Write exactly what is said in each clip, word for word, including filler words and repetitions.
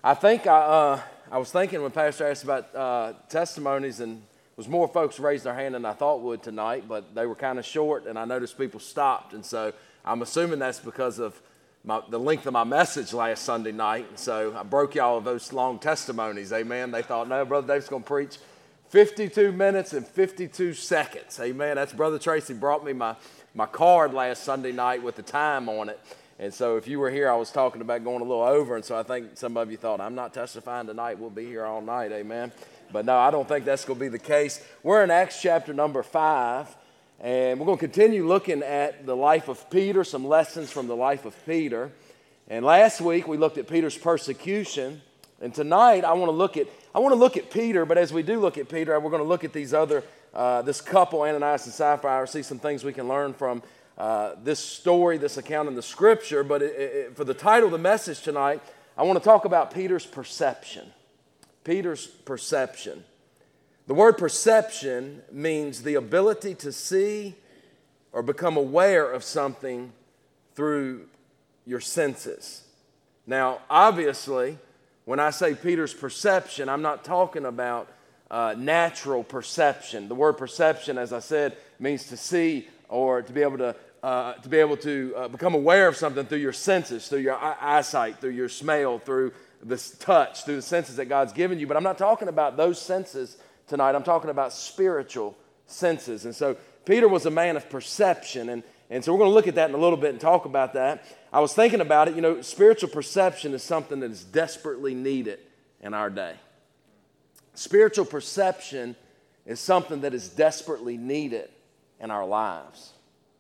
I think I, uh, I was thinking when Pastor asked about uh, testimonies, and was more folks raised their hand than I thought would tonight, but they were kind of short, and I noticed people stopped, and so I'm assuming that's because of my, the length of my message last Sunday night, and so I broke y'all of those long testimonies, amen. They thought, no, Brother Dave's going to preach fifty-two minutes and fifty-two seconds, amen. That's Brother Tracy brought me my, my card last Sunday night with the time on it. And so if you were here, I was talking about going a little over, and so I think some of you thought, I'm not testifying tonight, we'll be here all night, amen. But no, I don't think that's going to be the case. We're in Acts chapter number five, and we're going to continue looking at the life of Peter, some lessons from the life of Peter. And last week, we looked at Peter's persecution, and tonight, I want to look at I want to look at Peter, but as we do look at Peter, we're going to look at these other, uh, this couple, Ananias and Sapphira, see some things we can learn from Uh, this story, this account in the scripture. But it, it, for the title of the message tonight, I want to talk about Peter's perception. Peter's perception. The word perception means the ability to see or become aware of something through your senses. Now, obviously, when I say Peter's perception, I'm not talking about uh, natural perception. The word perception, as I said, means to see or to be able to Uh, to be able to uh, become aware of something through your senses, through your eye- eyesight, through your smell, through this touch, through the senses that God's given you. But I'm not talking about those senses tonight. I'm talking about spiritual senses. And so Peter was a man of perception. And, and so we're going to look at that in a little bit and talk about that. I was thinking about it. You know, spiritual perception is something that is desperately needed in our day. Spiritual perception is something that is desperately needed in our lives.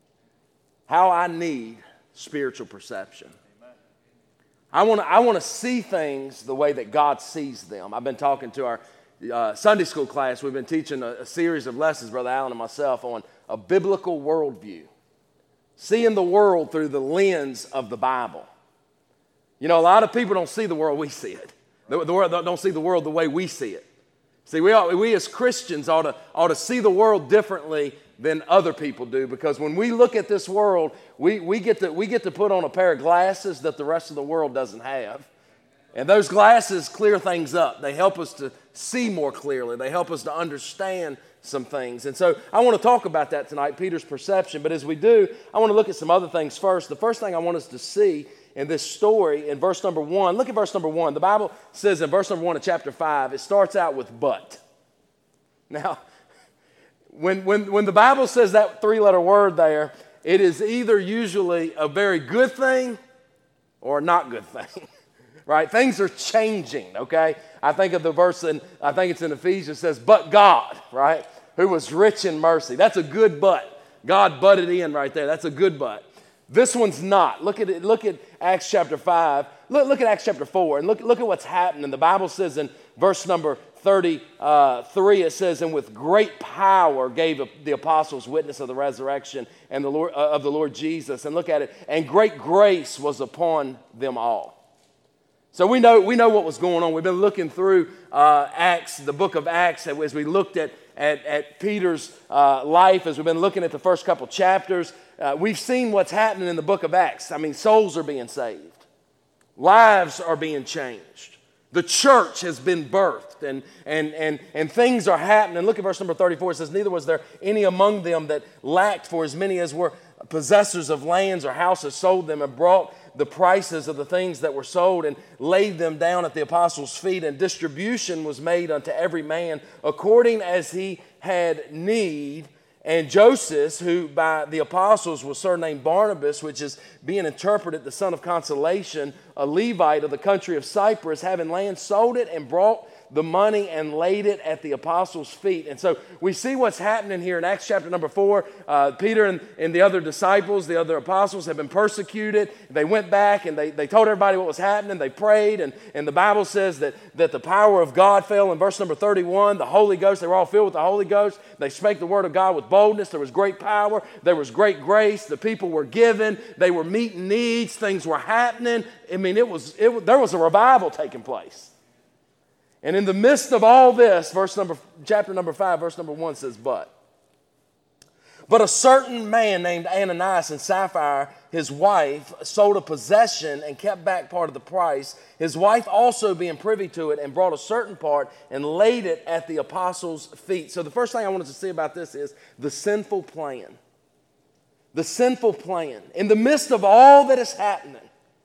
How I need spiritual perception. I want to I want to see things the way that God sees them. I've been talking to our uh, Sunday school class. We've been teaching a, a series of lessons, Brother Allen and myself, on a biblical worldview. Seeing the world through the lens of the Bible. You know, a lot of people don't see the world we see it. The, the world don't see the world the way we see it. See, we, ought, we as Christians ought to, ought to see the world differently than other people do, because when we look at this world, we, we, get to, we get to put on a pair of glasses that the rest of the world doesn't have. And those glasses clear things up. They help us to see more clearly. They help us to understand some things. And so I want to talk about that tonight, Peter's perception. But as we do, I want to look at some other things first. The first thing I want us to see in this story in verse number one, look at verse number one. The Bible says in verse number one of chapter five, it starts out with but. Now, When, when, when the Bible says that three-letter word there, it is either usually a very good thing or a not good thing, right? Things are changing, okay? I think of the verse, in, I think it's in Ephesians, says, but God, right, who was rich in mercy. That's a good but. God butted in right there. That's a good but. This one's not. Look at it. Look at Acts chapter five. Look, look at Acts chapter four, and look, look at what's happening. The Bible says in verse number thirty-three, it says, and with great power gave the apostles witness of the resurrection and the Lord, uh, of the Lord Jesus. And look at it. And great grace was upon them all. So we know we know what was going on. We've been looking through uh, Acts, the book of Acts, as we looked at at, at Peter's uh, life, as we've been looking at the first couple chapters. Uh, we've seen what's happening in the book of Acts. I mean, souls are being saved. Lives are being changed. The church has been birthed, and, and, and, and things are happening. Look at verse number thirty-four. It says, neither was there any among them that lacked, for as many as were possessors of lands or houses sold them and brought the prices of the things that were sold and laid them down at the apostles' feet, and distribution was made unto every man according as he had need. And Joseph, who by the apostles was surnamed Barnabas, which is being interpreted the son of consolation, a Levite of the country of Cyprus, having land, sold it and brought the money and laid it at the apostles' feet. And so we see what's happening here in Acts chapter number four. Uh, Peter and, and the other disciples, the other apostles, have been persecuted. They went back and they, they told everybody what was happening. They prayed, and, and the Bible says that, that the power of God fell. In verse number thirty-one, the Holy Ghost, they were all filled with the Holy Ghost. They spake the word of God with boldness. There was great power. There was great grace. The people were given. They were meeting needs. Things were happening. I mean, it was, it, there was a revival taking place. And in the midst of all this, verse number, chapter number five, verse number one says, but. But a certain man named Ananias and Sapphira, his wife, sold a possession and kept back part of the price. His wife also being privy to it and brought a certain part and laid it at the apostles' feet. So the first thing I wanted to see about this is the sinful plan. The sinful plan. In the midst of all that is happening,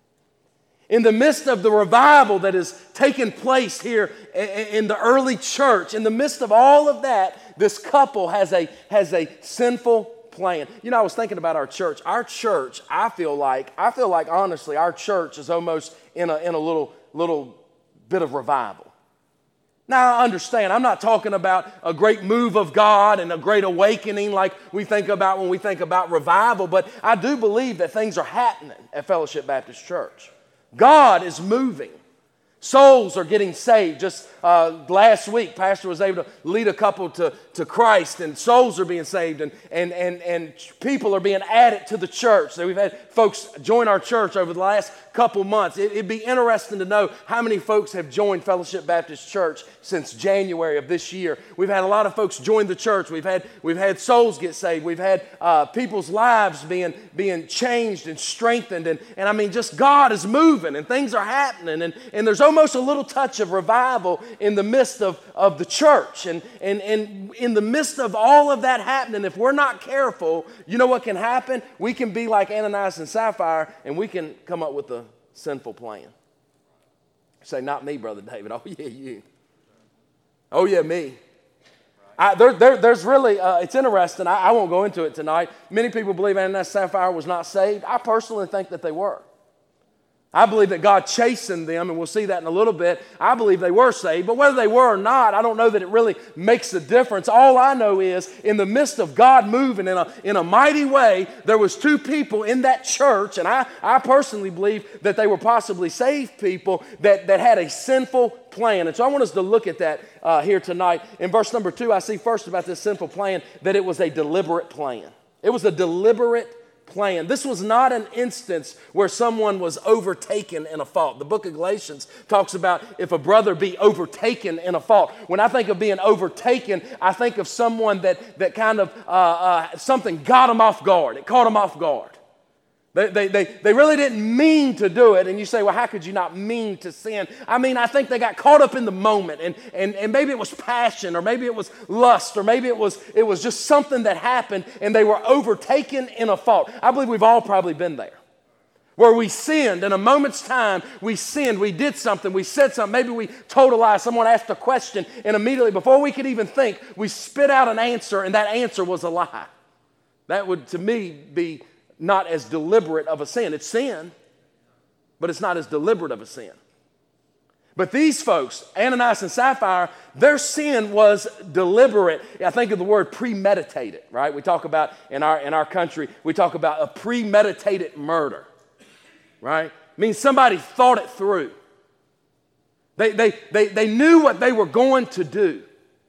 in the midst of the revival that is taking place here in the early church, in the midst of all of that, this couple has a, has a sinful plan. You know, I was thinking about our church. Our church, I feel like, I feel like honestly, our church is almost in a, in a little, little bit of revival. Now, I understand, I'm not talking about a great move of God and a great awakening like we think about when we think about revival, but I do believe that things are happening at Fellowship Baptist Church. God is moving. Souls are getting saved. Just uh, last week, Pastor was able to lead a couple to, to Christ, and souls are being saved, and, and, and, and people are being added to the church. So we've had folks join our church over the last couple months. It, it'd be interesting to know how many folks have joined Fellowship Baptist Church since January of this year. We've had a lot of folks join the church. We've had, we've had souls get saved. We've had uh, people's lives being, being changed and strengthened. And, and I mean, just God is moving, and things are happening, and, and there's almost a little touch of revival in the midst of, of the church. And, and, and in the midst of all of that happening, if we're not careful, you know what can happen? We can be like Ananias and Sapphira, and we can come up with a sinful plan. Say, not me, Brother David. Oh, yeah, you. Oh, yeah, me. I, there, there, there's really, uh, it's interesting. I, I won't go into it tonight. Many people believe Ananias and Sapphira was not saved. I personally think that they were. I believe that God chastened them, and we'll see that in a little bit. I believe they were saved, but whether they were or not, I don't know that it really makes a difference. All I know is in the midst of God moving in a, in a mighty way, there was two people in that church, and I, I personally believe that they were possibly saved people that, that had a sinful plan. And so I want us to look at that uh, here tonight. In verse number two, I see first about this sinful plan that it was a deliberate plan. It was a deliberate plan. This was not an instance where someone was overtaken in a fault. The book of Galatians talks about if a brother be overtaken in a fault. When I think of being overtaken, I think of someone that, that kind of, uh, uh, something got them off guard. It caught them off guard. They, they, they, they really didn't mean to do it. And you say, well, how could you not mean to sin? I mean, I think they got caught up in the moment. And, and, and maybe it was passion, or maybe it was lust, or maybe it was, it was just something that happened, and they were overtaken in a fault. I believe we've all probably been there, where we sinned in a moment's time. We sinned, we did something, we said something, maybe we told a lie, someone asked a question, and immediately before we could even think, we spit out an answer, and that answer was a lie. That would, to me, be not as deliberate of a sin. It's sin, but it's not as deliberate of a sin. But these folks, Ananias and Sapphira, their sin was deliberate. I think of the word premeditated, right? We talk about, in our, in our country, we talk about a premeditated murder, right? It means somebody thought it through. They, they, they, they knew what they were going to do.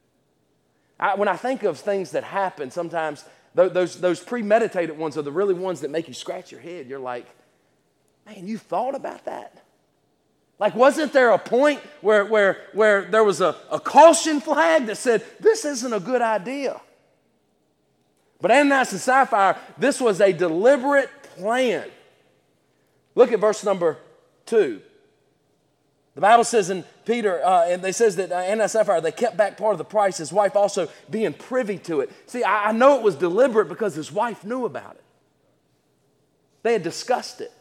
I, when I think of things that happen, sometimes Those, those premeditated ones are the really ones that make you scratch your head. You're like, man, you thought about that? Like, wasn't there a point where, where, where there was a, a caution flag that said, this isn't a good idea? But Ananias and Sapphira, this was a deliberate plan. Look at verse number two. The Bible says in Peter, uh, and it says that uh, Ananias and Sapphira, they kept back part of the price, his wife also being privy to it. See, I, I know it was deliberate because his wife knew about it. They had discussed it.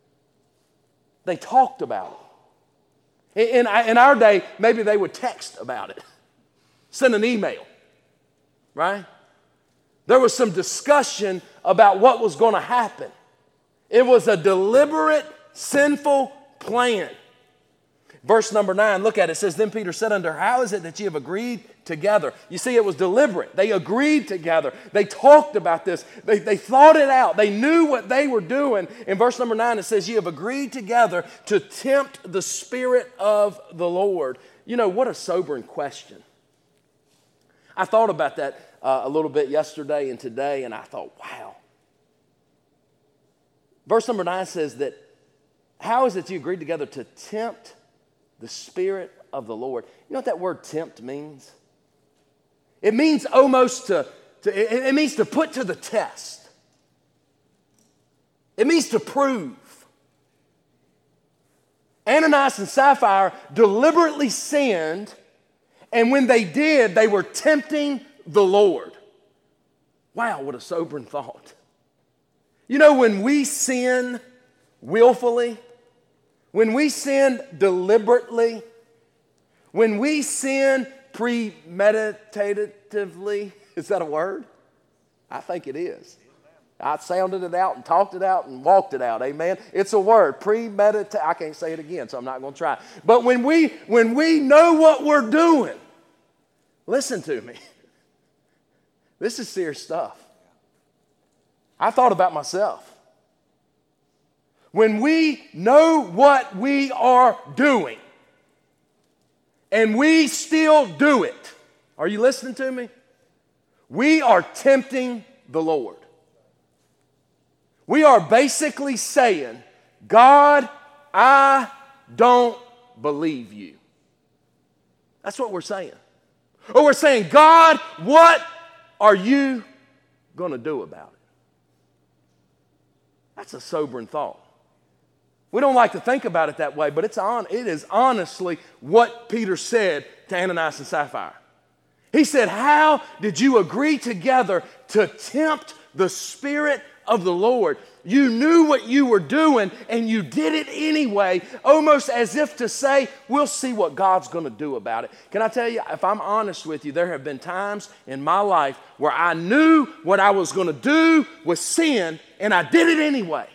They talked about it. In, in, in our day, maybe they would text about it, send an email, right? There was some discussion about what was going to happen. It was a deliberate, sinful plan. Verse number nine, look at it. It says, then Peter said unto her, how is it that ye have agreed together? You see, it was deliberate. They agreed together. They talked about this. They, they thought it out. They knew what they were doing. In verse number nine, it says, ye have agreed together to tempt the Spirit of the Lord. You know, what a sobering question. I thought about that uh, a little bit yesterday and today, and I thought, wow. Verse number nine says that, how is it you agreed together to tempt the Spirit of the Lord? You know what that word tempt means? It means almost to, To, it, it means to put to the test. It means to prove. Ananias and Sapphira deliberately sinned, and when they did, they were tempting the Lord. Wow, what a sobering thought. You know, when we sin willfully, when we sin deliberately, when we sin premeditatively, is that a word? I think it is. I sounded it out and talked it out and walked it out. Amen. It's a word. Premeditate. I can't say it again, so I'm not going to try. But when we when we know what we're doing, listen to me. This is serious stuff. I thought about myself. When we know what we are doing and we still do it, are you listening to me? We are tempting the Lord. We are basically saying, God, I don't believe you. That's what we're saying. Or we're saying, God, what are you going to do about it? That's a sobering thought. We don't like to think about it that way, but it's on, it is honestly what Peter said to Ananias and Sapphira. He said, how did you agree together to tempt the Spirit of the Lord? You knew what you were doing and you did it anyway, almost as if to say, we'll see what God's going to do about it. Can I tell you, if I'm honest with you, there have been times in my life where I knew what I was going to do was sin and I did it anyway.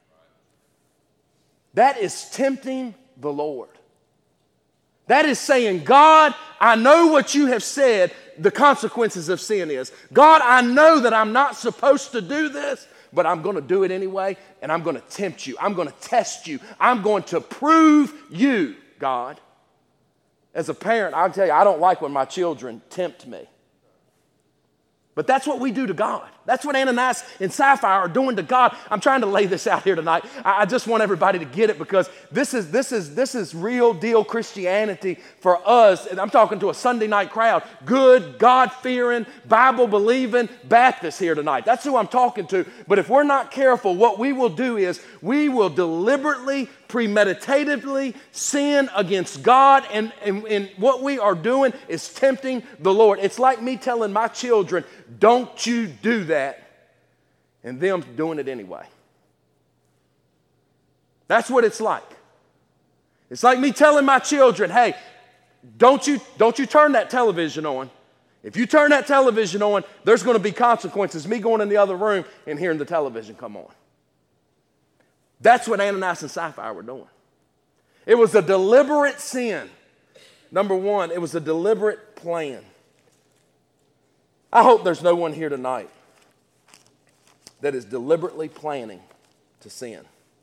That is tempting the Lord. That is saying, God, I know what you have said the consequences of sin is. God, I know that I'm not supposed to do this, but I'm going to do it anyway, and I'm going to tempt you. I'm going to test you. I'm going to prove you, God. As a parent, I'll tell you, I don't like when my children tempt me. But that's what we do to God. That's what Ananias and Sapphira are doing to God. I'm trying to lay this out here tonight. I, I just want everybody to get it because this is, this is, this is real deal Christianity for us. And I'm talking to a Sunday night crowd. Good, God-fearing, Bible-believing Baptists here tonight. That's who I'm talking to. But if we're not careful, what we will do is we will deliberately, premeditatively sin against God. And, and, and what we are doing is tempting the Lord. It's like me telling my children, don't you do that, and them doing it anyway. That's what it's like. It's like me telling my children, hey, don't you, don't you turn that television on. If you turn that television on, there's going to be consequences. Me going in the other room and hearing the television come on. That's what Ananias and Sapphira were doing. It was a deliberate sin. Number one, it was a deliberate plan. I hope there's no one here tonight that is deliberately planning to sin.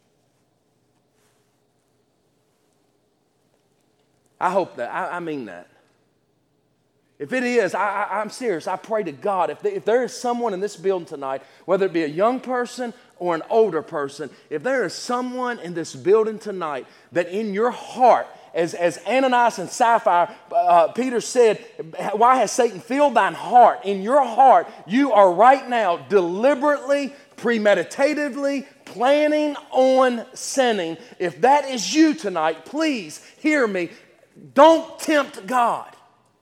I hope that. I, I mean that. If it is, I, I, I'm serious. I pray to God. If, they, if there is someone in this building tonight, whether it be a young person or an older person, if there is someone in this building tonight that in your heart, As, as Ananias and Sapphira, uh, Peter said, why has Satan filled thine heart? In your heart, you are right now deliberately, premeditatively planning on sinning. If that is you tonight, please hear me. Don't tempt God.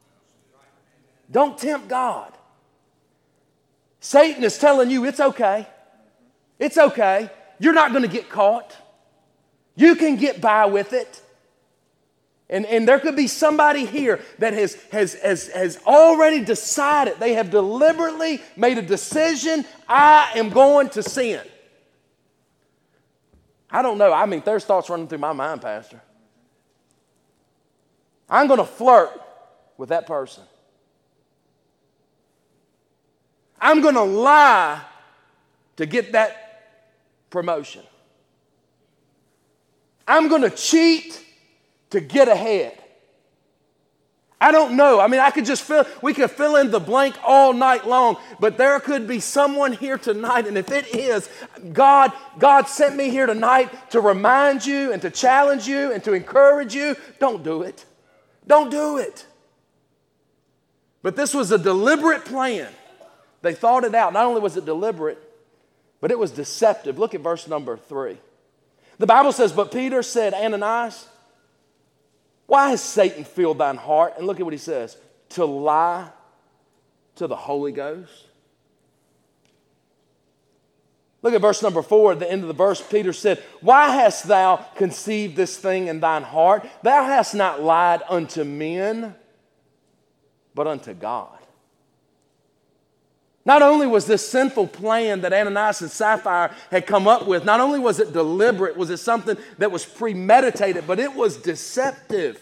Don't tempt God. Satan is telling you it's okay. It's okay. You're not going to get caught. You can get by with it. And, and there could be somebody here that has, has, has, has already decided, they have deliberately made a decision, I am going to sin. I don't know. I mean, there's thoughts running through my mind, Pastor. I'm going to flirt with that person. I'm going to lie to get that promotion. I'm going to cheat to get ahead. I don't know. I mean, I could just fill, we could fill in the blank all night long, but there could be someone here tonight, and if it is, God, God sent me here tonight to remind you and to challenge you and to encourage you, don't do it. Don't do it. But this was a deliberate plan. They thought it out. Not only was it deliberate, but it was deceptive. Look at verse number three. The Bible says, but Peter said, Ananias, why has Satan filled thine heart? And look at what he says, to lie to the Holy Ghost. Look at verse number four, at the end of the verse, Peter said, why hast thou conceived this thing in thine heart? Thou hast not lied unto men, but unto God. Not only was this sinful plan that Ananias and Sapphira had come up with, not only was it deliberate, was it something that was premeditated, but it was deceptive.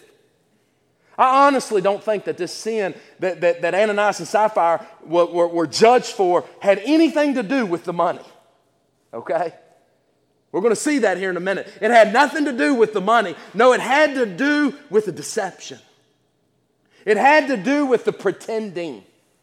I honestly don't think that this sin that, that, that Ananias and Sapphira were, were, were judged for had anything to do with the money. Okay? We're going to see that here in a minute. It had nothing to do with the money. No, it had to do with the deception. It had to do with the pretending.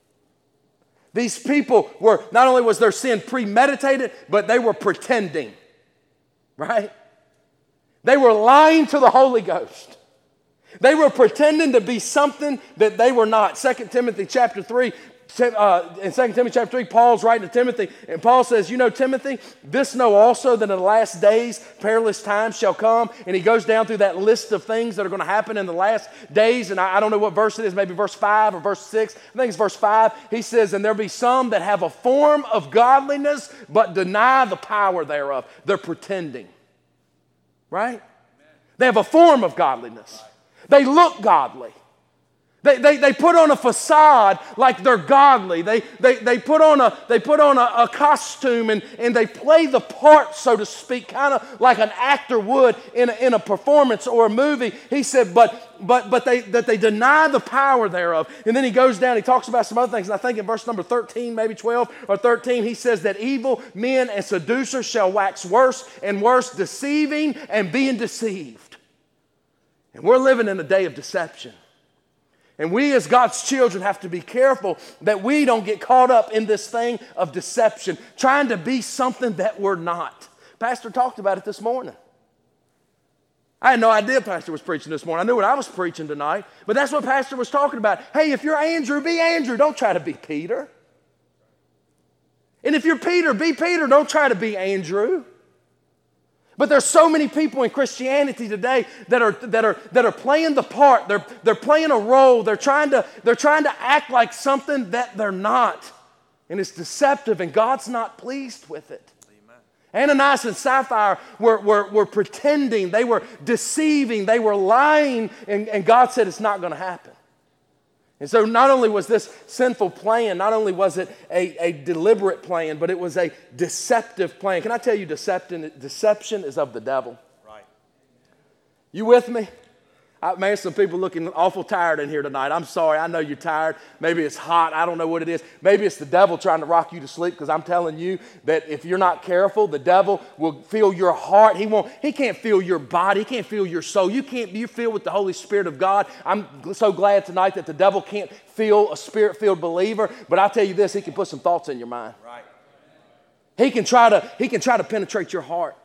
These people were, not only was their sin premeditated, but they were pretending. Right? They were lying to the Holy Ghost. They were pretending to be something that they were not. Second Timothy chapter three, uh, in Second Timothy chapter three, Paul's writing to Timothy, and Paul says, you know, Timothy, this know also that in the last days perilous times shall come. And he goes down through that list of things that are going to happen in the last days. And I, I don't know what verse it is, maybe verse five or verse six. I think it's verse five. He says, and there be some that have a form of godliness, but deny the power thereof. They're pretending. Right? They have a form of godliness. They look godly. They, they, they put on a facade like they're godly. They, they, they put on, a, they put on a, a costume and, and they play the part, so to speak, kind of like an actor would in a, in a performance or a movie. He said, but, but, but they, that they deny the power thereof. And then he goes down, he talks about some other things. And I think in verse number thirteen, maybe twelve or thirteen, he says that evil men and seducers shall wax worse and worse, deceiving and being deceived. And we're living in a day of deception. And we as God's children have to be careful that we don't get caught up in this thing of deception, trying to be something that we're not. Pastor talked about it this morning. I had no idea Pastor was preaching this morning. I knew what I was preaching tonight, but that's what Pastor was talking about. Hey, if you're Andrew, be Andrew. Don't try to be Peter. And if you're Peter, be Peter. Don't try to be Andrew. But there's so many people in Christianity today that are, that are, that are playing the part. They're, they're playing a role. They're trying to, they're trying to act like something that they're not. And it's deceptive, and God's not pleased with it. Amen. Ananias and Sapphira were, were, were pretending. They were deceiving. They were lying, and, and God said it's not going to happen. And so not only was this sinful plan, not only was it a, a deliberate plan, but it was a deceptive plan. Can I tell you, deception, deception is of the devil. Right. You with me? I, man, some people looking awful tired in here tonight. I'm sorry. I know you're tired. Maybe it's hot. I don't know what it is. Maybe it's the devil trying to rock you to sleep, because I'm telling you that if you're not careful, the devil will feel your heart. He won't. He can't feel your body. He can't feel your soul. You can't. You feel with the Holy Spirit of God. I'm so glad tonight that the devil can't feel a spirit-filled believer. But I'll tell you this: he can put some thoughts in your mind. Right. He can try to. He can try to penetrate your heart.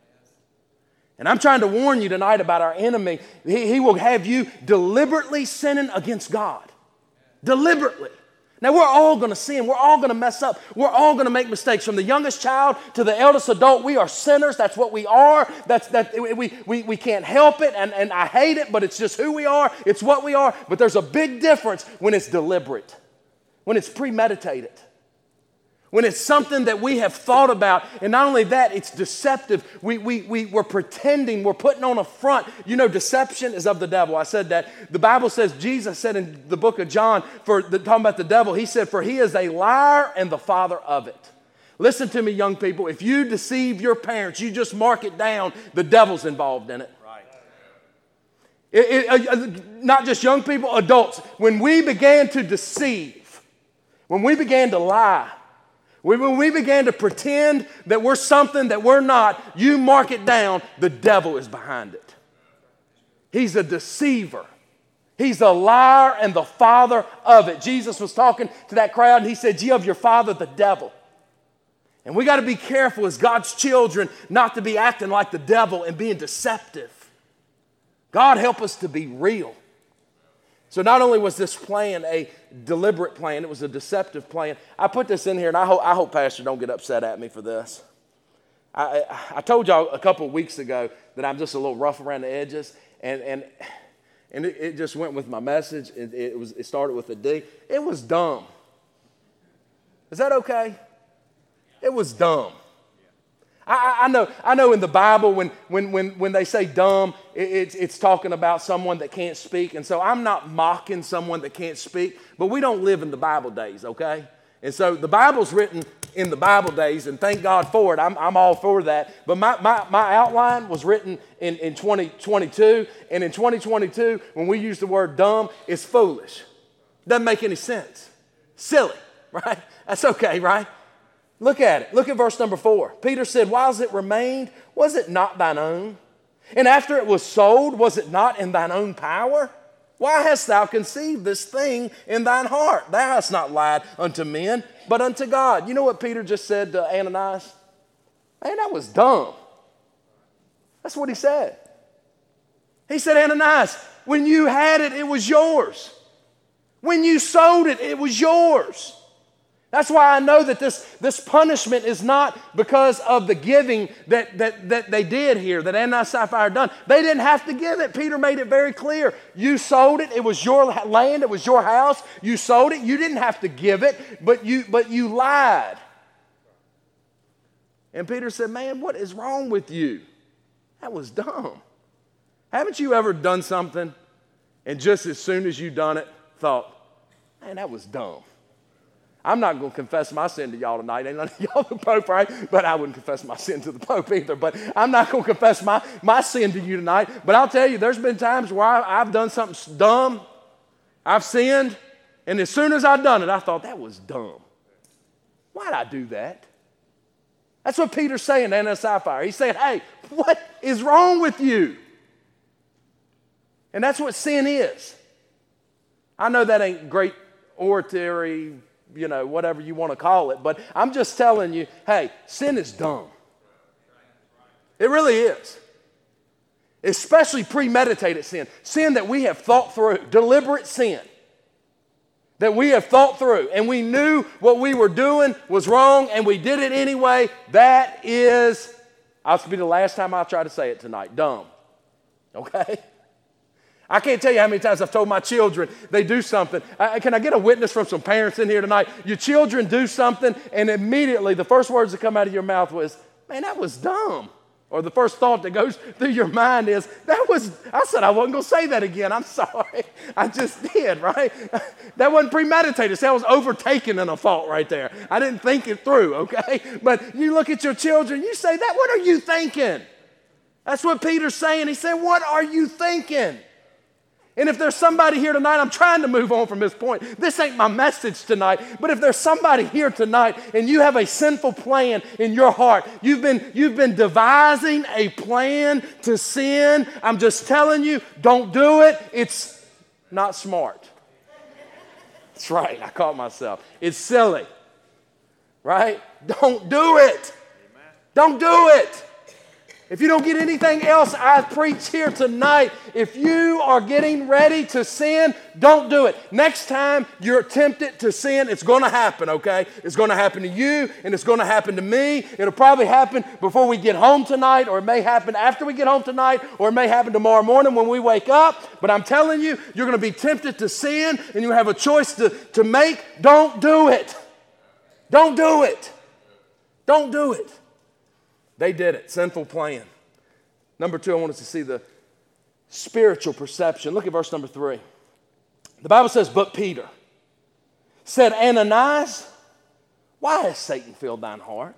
And I'm trying to warn you tonight about our enemy. He, he will have you deliberately sinning against God. Deliberately. Now, we're all going to sin. We're all going to mess up. We're all going to make mistakes. From the youngest child to the eldest adult, we are sinners. That's what we are. That's, that, we, we, we can't help it, and, and I hate it, but it's just who we are. It's what we are. But there's a big difference when it's deliberate, when it's premeditated. When it's something that we have thought about, and not only that, it's deceptive. We, we, we, we're pretending, we're putting on a front. You know, deception is of the devil. I said that. The Bible says, Jesus said in the book of John, for the, talking about the devil, he said, for he is a liar and the father of it. Listen to me, young people. If you deceive your parents, you just mark it down, the devil's involved in it. Right. It, it uh, not just young people, adults. When we began to deceive, when we began to lie, when we began to pretend that we're something that we're not, you mark it down, the devil is behind it. He's a deceiver. He's a liar and the father of it. Jesus was talking to that crowd, and he said, ye of your father, the devil. And we got to be careful as God's children not to be acting like the devil and being deceptive. God help us to be real. So not only was this plan a deliberate plan, it was a deceptive plan. I put this in here, and I hope, I hope Pastor don't get upset at me for this. I, I, I told y'all a couple of weeks ago that I'm just a little rough around the edges, and and and it, it just went with my message. It, it was it started with a D. It was dumb. Is that okay? It was dumb. I, I know I know in the Bible when when when, when they say dumb, it, it's, it's talking about someone that can't speak. And so I'm not mocking someone that can't speak, but we don't live in the Bible days, okay? And so the Bible's written in the Bible days, and thank God for it. I'm, I'm all for that. But my, my, my outline was written in, in twenty twenty-two, and in twenty twenty-two, when we use the word dumb, it's foolish. Doesn't make any sense. Silly, right? That's okay, right? Look at it. Look at verse number four. Peter said, whiles it remained, was it not thine own? And after it was sold, was it not in thine own power? Why hast thou conceived this thing in thine heart? Thou hast not lied unto men, but unto God. You know what Peter just said to Ananias? Man, that was dumb. That's what he said. He said, Ananias, when you had it, it was yours. When you sold it, it was yours. That's why I know that this, this punishment is not because of the giving that, that, that they did here, that Ananias and Sapphira done. They didn't have to give it. Peter made it very clear. You sold it. It was your land. It was your house. You sold it. You didn't have to give it, but you, but you lied. And Peter said, man, what is wrong with you? That was dumb. Haven't you ever done something and just as soon as you done it, thought, man, that was dumb? I'm not going to confess my sin to y'all tonight. Ain't none of y'all the Pope, right? But I wouldn't confess my sin to the Pope either. But I'm not going to confess my, my sin to you tonight. But I'll tell you, there's been times where I, I've done something dumb. I've sinned. And as soon as I've done it, I thought, that was dumb. Why'd I do that? That's what Peter's saying to Ananias and Sapphira. He's saying, hey, what is wrong with you? And that's what sin is. I know that ain't great oratory, you know, whatever you want to call it. But I'm just telling you, hey, sin is dumb. It really is. Especially premeditated sin. Sin that we have thought through. Deliberate sin. That we have thought through. And we knew what we were doing was wrong and we did it anyway. That is, I'll be the last time I'll try to say it tonight, dumb. Okay? I can't tell you how many times I've told my children they do something. I, can I get a witness from some parents in here tonight? Your children do something, and immediately the first words that come out of your mouth was, man, that was dumb. Or the first thought that goes through your mind is, that was, I said I wasn't going to say that again. I'm sorry. I just did, right? That wasn't premeditated. See, I was overtaken in a fault right there. I didn't think it through, okay? But you look at your children, you say, that, what are you thinking? That's what Peter's saying. He said, what are you thinking? And if there's somebody here tonight, I'm trying to move on from this point. This ain't my message tonight. But if there's somebody here tonight and you have a sinful plan in your heart, you've been, you've been devising a plan to sin, I'm just telling you, don't do it. It's not smart. That's right. I caught myself. It's silly. Right? Don't do it. Don't do it. If you don't get anything else I preach here tonight, if you are getting ready to sin, don't do it. Next time you're tempted to sin, it's going to happen, okay? It's going to happen to you, and it's going to happen to me. It'll probably happen before we get home tonight, or it may happen after we get home tonight, or it may happen tomorrow morning when we wake up. But I'm telling you, you're going to be tempted to sin, and you have a choice to, to make. Don't do it. Don't do it. Don't do it. They did it. Sinful plan. Number two, I want us to see the spiritual perception. Look at verse number three. The Bible says, but Peter said, Ananias, why has Satan filled thine heart?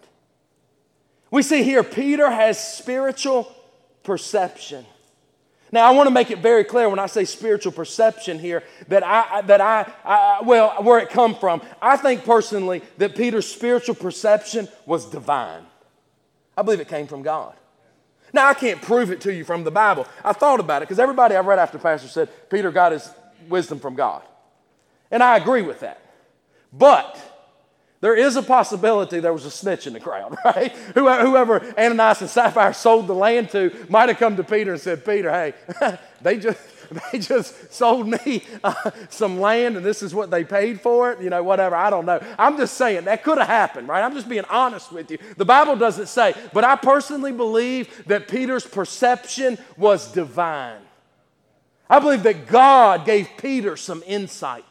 We see here Peter has spiritual perception. Now, I want to make it very clear when I say spiritual perception here that I, that I, I well, where it come from. I think personally that Peter's spiritual perception was divine. I believe it came from God. Now, I can't prove it to you from the Bible. I thought about it because everybody I've read after Pastor said Peter got his wisdom from God. And I agree with that. But there is a possibility there was a snitch in the crowd, right? Whoever Ananias and Sapphira sold the land to might have come to Peter and said, Peter, hey, they just they just sold me uh, some land and this is what they paid for it, you know, whatever, I don't know. I'm just saying that could have happened, right? I'm just being honest with you. The Bible doesn't say, but I personally believe that Peter's perception was divine. I believe that God gave Peter some insight.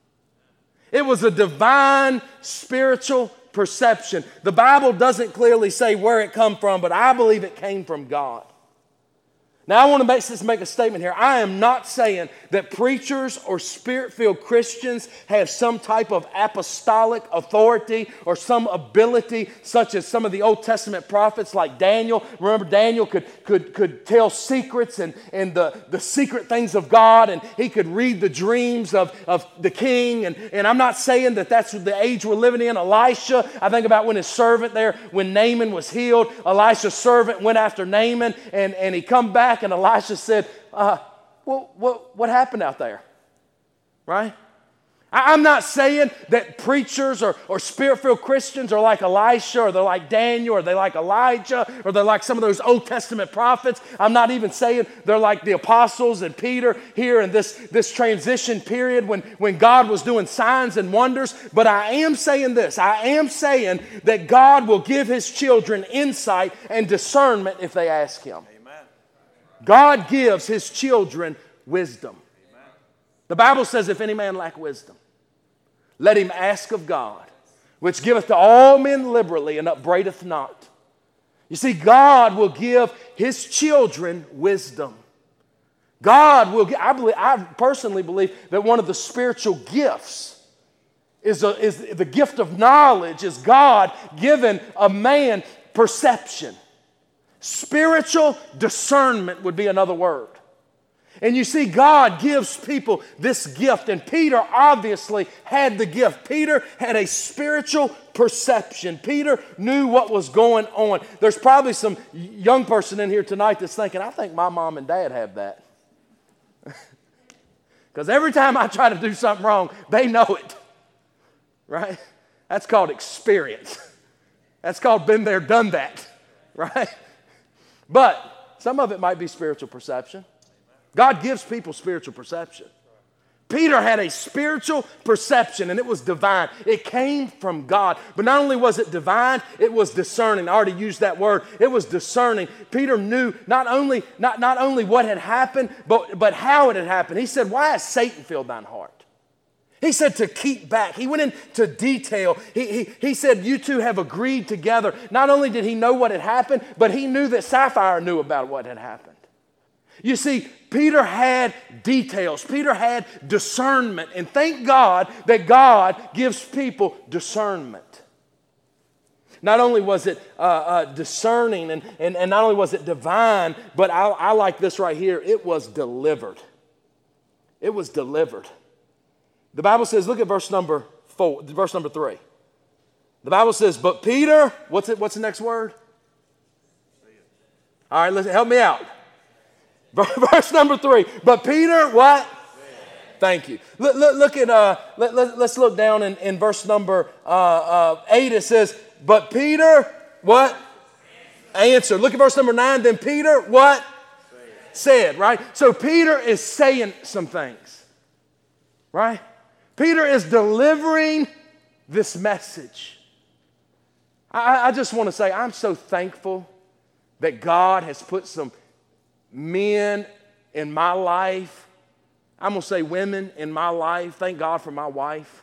It was a divine spiritual perception. The Bible doesn't clearly say where it come from, but I believe it came from God. Now, I want to make, just make a statement here. I am not saying that preachers or Spirit-filled Christians have some type of apostolic authority or some ability such as some of the Old Testament prophets like Daniel. Remember, Daniel could, could, could tell secrets and, and the, the secret things of God, and he could read the dreams of, of the king. And, and I'm not saying that that's the age we're living in. Elisha, I think about when his servant there, when Naaman was healed, Elisha's servant went after Naaman, and, and he come back. And Elisha said, uh, well, what, what happened out there? Right? I, I'm not saying that preachers or, or Spirit-filled Christians are like Elisha, or they're like Daniel, or they're like Elijah, or they're like some of those Old Testament prophets. I'm not even saying they're like the apostles and Peter here in this, this transition period when, when God was doing signs and wonders. But I am saying this. I am saying that God will give His children insight and discernment if they ask Him. God gives His children wisdom. Amen. The Bible says, if any man lack wisdom, let him ask of God, which giveth to all men liberally and upbraideth not. You see, God will give His children wisdom. God will, I, believe, I personally believe that one of the spiritual gifts is, a, is the gift of knowledge, is God giving a man perception. Spiritual discernment would be another word. And you see, God gives people this gift, and Peter obviously had the gift. Peter had a spiritual perception. Peter knew what was going on. There's probably some young person in here tonight that's thinking, I think my mom and dad have that. Because every time I try to do something wrong, they know it. Right? That's called experience. That's called been there, done that. Right? But some of it might be spiritual perception. God gives people spiritual perception. Peter had a spiritual perception, and it was divine. It came from God. But not only was it divine, it was discerning. I already used that word. It was discerning. Peter knew not only, not, not only what had happened, but, but how it had happened. He said, why has Satan filled thine heart? He said to keep back. He went into detail. He, he, he said, you two have agreed together. Not only did he know what had happened, but he knew that Sapphira knew about what had happened. You see, Peter had details. Peter had discernment. And thank God that God gives people discernment. Not only was it uh, uh, discerning and, and, and not only was it divine, but I, I like this right here. It was delivered. It was delivered. The Bible says, look at verse number four, verse number three. The Bible says, but Peter, what's it? What's the next word? All right, listen, help me out. Verse number three. But Peter, what? Thank you. Look, look, look at. Uh, let, let, let's look down in, in verse number uh, uh, eight. It says, but Peter, what? Answer. Look at verse number nine. Then Peter, what? Said. Right. So Peter is saying some things. Right. Peter is delivering this message. I, I just want to say I'm so thankful that God has put some men in my life. I'm going to say women in my life. Thank God for my wife.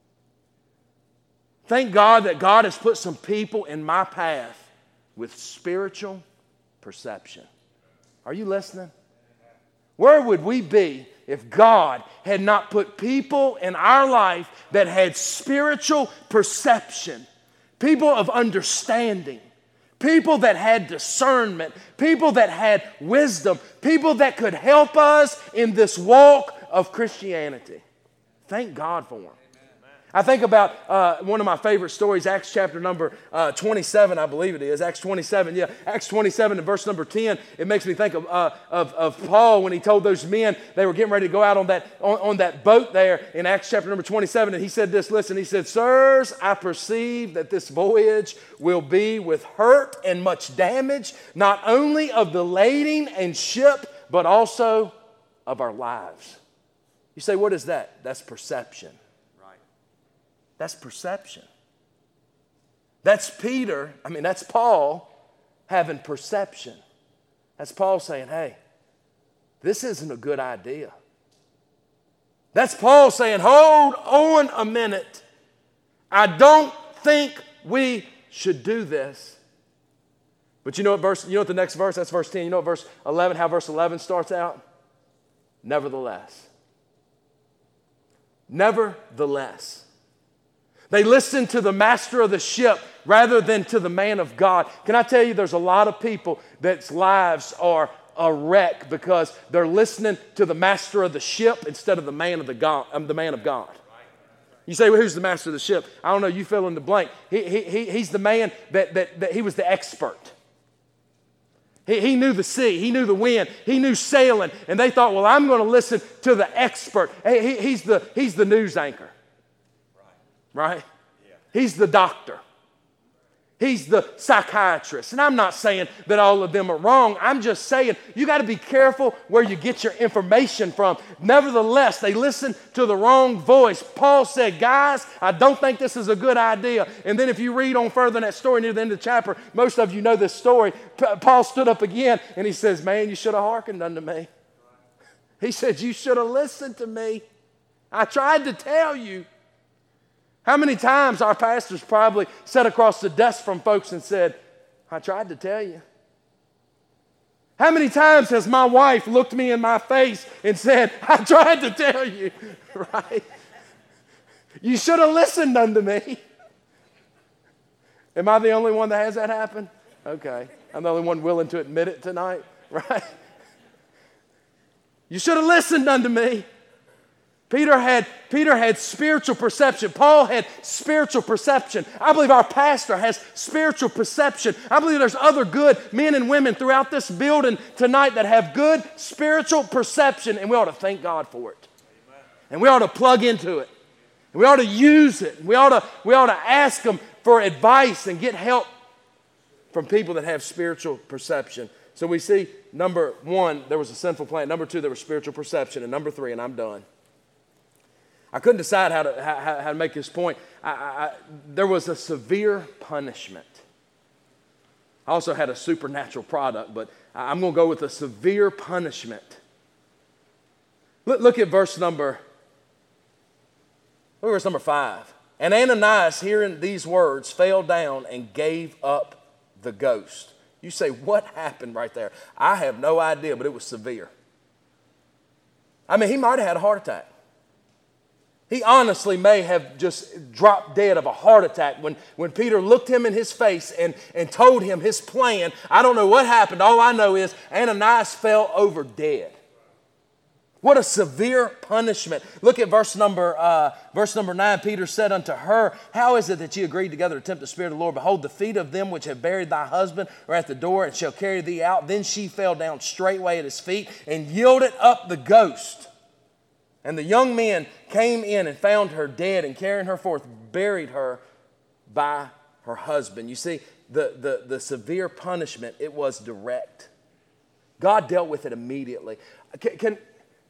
Thank God that God has put some people in my path with spiritual perception. Are you listening? Where would we be if God had not put people in our life that had spiritual perception, people of understanding, people that had discernment, people that had wisdom, people that could help us in this walk of Christianity? Thank God for them. I think about uh, one of my favorite stories, Acts chapter number uh, twenty-seven, I believe it is. Acts twenty-seven, yeah. Acts twenty-seven and verse number ten. It makes me think of, uh, of, of Paul when he told those men they were getting ready to go out on that, on, on that boat there in Acts chapter number twenty-seven. And he said this, listen, he said, sirs, I perceive that this voyage will be with hurt and much damage, not only of the lading and ship, but also of our lives. You say, what is that? That's perception. Right. That's perception. That's Peter, I mean, that's Paul having perception. That's Paul saying, hey, this isn't a good idea. That's Paul saying, hold on a minute. I don't think we should do this. But you know what verse, you know what the next verse, that's verse ten. You know what verse eleven, how verse eleven starts out? Nevertheless. Nevertheless. They listened to the master of the ship rather than to the man of God. Can I tell you, there's a lot of people that's lives are a wreck because they're listening to the master of the ship instead of the man of the God. Um, the man of God. You say, well, who's the master of the ship? I don't know. You fill in the blank. He, he, he, he's the man that, that, that he was the expert. He, he knew the sea. He knew the wind. He knew sailing. And they thought, well, I'm going to listen to the expert. He, he, he's, the, he's the news anchor. Right? Yeah. He's the doctor. He's the psychiatrist. And I'm not saying that all of them are wrong. I'm just saying you got to be careful where you get your information from. Nevertheless, they listened to the wrong voice. Paul said, guys, I don't think this is a good idea. And then if you read on further in that story near the end of the chapter, most of you know this story. P- Paul stood up again and he says, man, you should have hearkened unto me. He said, you should have listened to me. I tried to tell you. How many times our pastors probably sat across the desk from folks and said, I tried to tell you. How many times has my wife looked me in my face and said, I tried to tell you, right? You should have listened unto me. Am I the only one that has that happen? Okay. I'm the only one willing to admit it tonight, right? You should have listened unto me. Peter had, Peter had spiritual perception. Paul had spiritual perception. I believe our pastor has spiritual perception. I believe there's other good men and women throughout this building tonight that have good spiritual perception, and we ought to thank God for it. Amen. And we ought to plug into it. And we ought to use it. We ought to, we ought to ask them for advice and get help from people that have spiritual perception. So we see, number one, there was a sinful plan. Number two, there was spiritual perception. And number three, and I'm done. I couldn't decide how to, how, how to make this point. I, I, there was a severe punishment. I also had a supernatural product, but I'm going to go with a severe punishment. Look, look at verse number, look at verse number five. And Ananias, hearing these words, fell down and gave up the ghost. You say, what happened right there? I have no idea, but it was severe. I mean, he might have had a heart attack. He honestly may have just dropped dead of a heart attack when, when Peter looked him in his face and, and told him his plan. I don't know what happened. All I know is Ananias fell over dead. What a severe punishment. Look at verse number, uh, verse number nine. Peter said unto her, how is it that ye agreed together to tempt the Spirit of the Lord? Behold, the feet of them which have buried thy husband are at the door and shall carry thee out. Then she fell down straightway at his feet and yielded up the ghost. And the young men came in and found her dead, and carrying her forth, buried her by her husband. You see, the, the, the severe punishment, it was direct. God dealt with it immediately. Can, can,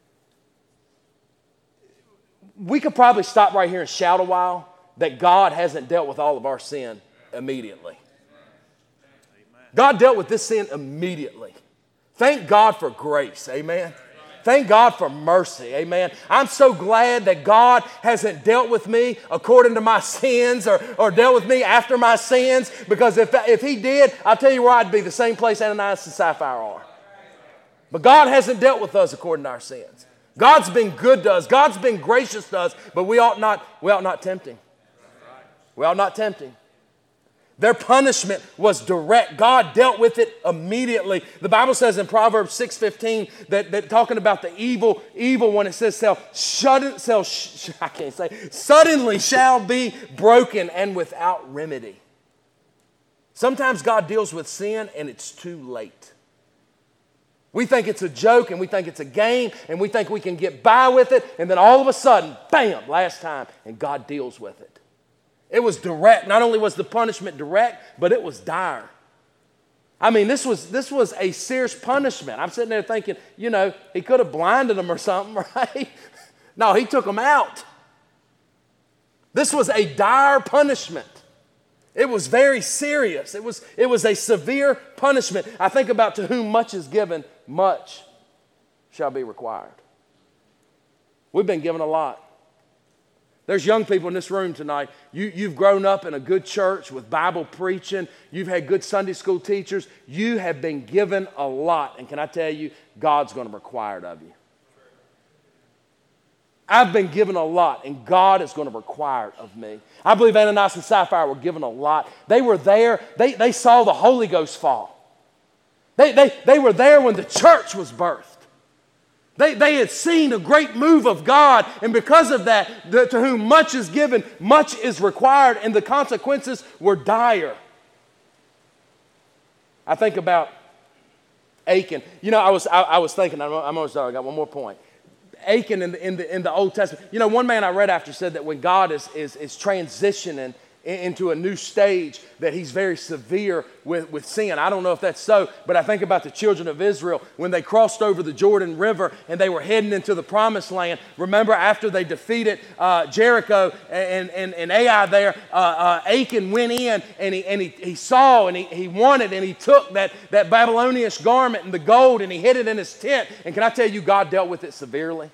we could probably stop right here and shout a while that God hasn't dealt with all of our sin immediately. God dealt with this sin immediately. Thank God for grace, amen. Thank God for mercy, amen. I'm so glad that God hasn't dealt with me according to my sins or, or dealt with me after my sins, because if, if he did, I'll tell you where I'd be, the same place Ananias and Sapphira are. But God hasn't dealt with us according to our sins. God's been good to us. God's been gracious to us, but we ought not, we ought not tempt him. We ought not tempt him. Their punishment was direct. God dealt with it immediately. The Bible says in Proverbs six fifteen that, that talking about the evil, evil one, it says, shall, shall, shall, sh- I can't say, suddenly shall be broken and without remedy. Sometimes God deals with sin and it's too late. We think it's a joke and we think it's a game and we think we can get by with it, and then all of a sudden, bam, last time, and God deals with it. It was direct. Not only was the punishment direct, but it was dire. I mean, this was, this was a serious punishment. I'm sitting there thinking, you know, he could have blinded them or something, right? No, he took them out. This was a dire punishment. It was very serious. It was, it was a severe punishment. I think about to whom much is given, much shall be required. We've been given a lot. There's young people in this room tonight. You, you've grown up in a good church with Bible preaching. You've had good Sunday school teachers. You have been given a lot. And can I tell you, God's going to require it of you. I've been given a lot, and God is going to require it of me. I believe Ananias and Sapphira were given a lot. They were there. They, they saw the Holy Ghost fall. They, they, they were there when the church was birthed. They, they had seen a great move of God, and because of that, the, to whom much is given, much is required, and the consequences were dire. I think about Achan. You know, I was, I, I was thinking, I'm, I'm almost done, I got one more point. Achan in the, in the, in the Old Testament. You know, one man I read after said that when God is, is, is transitioning into a new stage, that he's very severe with, with sin. I don't know if that's so, but I think about the children of Israel when they crossed over the Jordan River and they were heading into the promised land. Remember, after they defeated uh, Jericho and, and, and Ai there, uh, uh, Achan went in and he, and he, he saw and he, he wanted and he took that, that Babylonian garment and the gold and he hid it in his tent. And can I tell you, God dealt with it severely?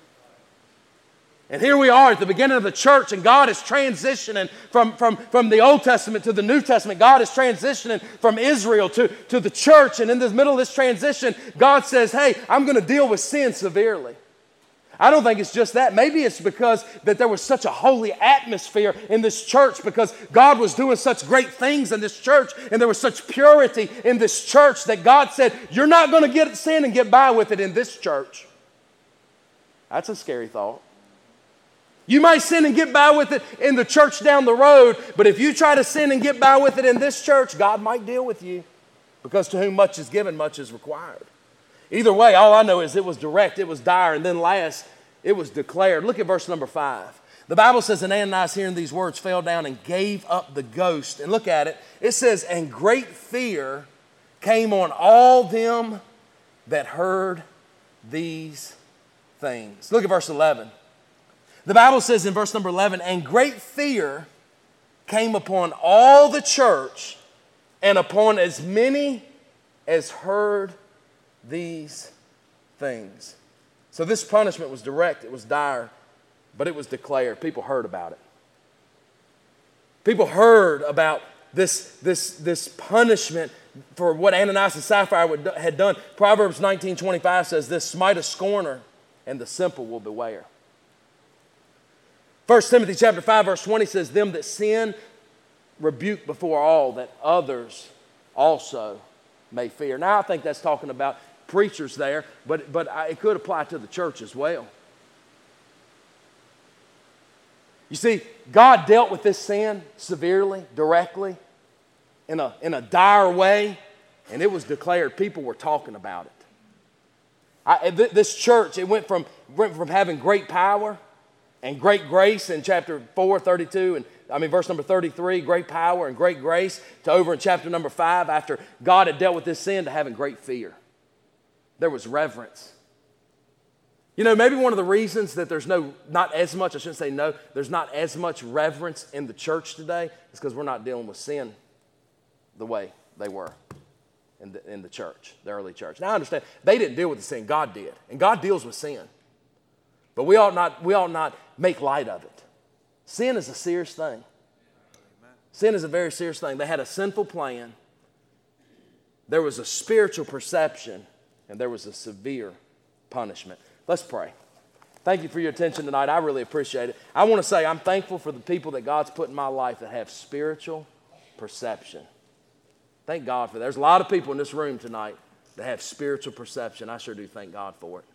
And here we are at the beginning of the church, and God is transitioning from, from, from the Old Testament to the New Testament. God is transitioning from Israel to, to the church. And in the middle of this transition, God says, hey, I'm going to deal with sin severely. I don't think it's just that. Maybe it's because that there was such a holy atmosphere in this church because God was doing such great things in this church and there was such purity in this church that God said, you're not going to get sin and get by with it in this church. That's a scary thought. You might sin and get by with it in the church down the road, but if you try to sin and get by with it in this church, God might deal with you because to whom much is given, much is required. Either way, all I know is it was direct, it was dire, and then last, it was declared. Look at verse number five. The Bible says, and Ananias hearing these words fell down and gave up the ghost. And look at it. It says, and great fear came on all them that heard these things. Look at verse eleven. The Bible says in verse number eleven, and great fear came upon all the church and upon as many as heard these things. So this punishment was direct, it was dire, but it was declared. People heard about it. People heard about this, this, this punishment for what Ananias and Sapphira had done. Proverbs nineteen twenty-five says this, smite a scorner and the simple will beware. First Timothy chapter five verse twenty says, them that sin rebuke before all, that others also may fear. Now I think that's talking about preachers there, but, but it could apply to the church as well. You see, God dealt with this sin severely, directly, in a, in a dire way, and it was declared. People were talking about it. I, this church, it went from, went from having great power and great grace in chapter four, thirty-two, and I mean verse number thirty-three, great power and great grace, to over in chapter number five, after God had dealt with this sin, to having great fear. There was reverence. You know, maybe one of the reasons that there's no, not as much, I shouldn't say no, there's not as much reverence in the church today is because we're not dealing with sin the way they were in the, in the church, the early church. Now I understand, they didn't deal with the sin, God did. And God deals with sin. But we ought not, we ought not make light of it. Sin is a serious thing. Amen. Sin is a very serious thing. They had a sinful plan. There was a spiritual perception, and there was a severe punishment. Let's pray. Thank you for your attention tonight. I really appreciate it. I want to say I'm thankful for the people that God's put in my life that have spiritual perception. Thank God for that. There's a lot of people in this room tonight that have spiritual perception. I sure do thank God for it.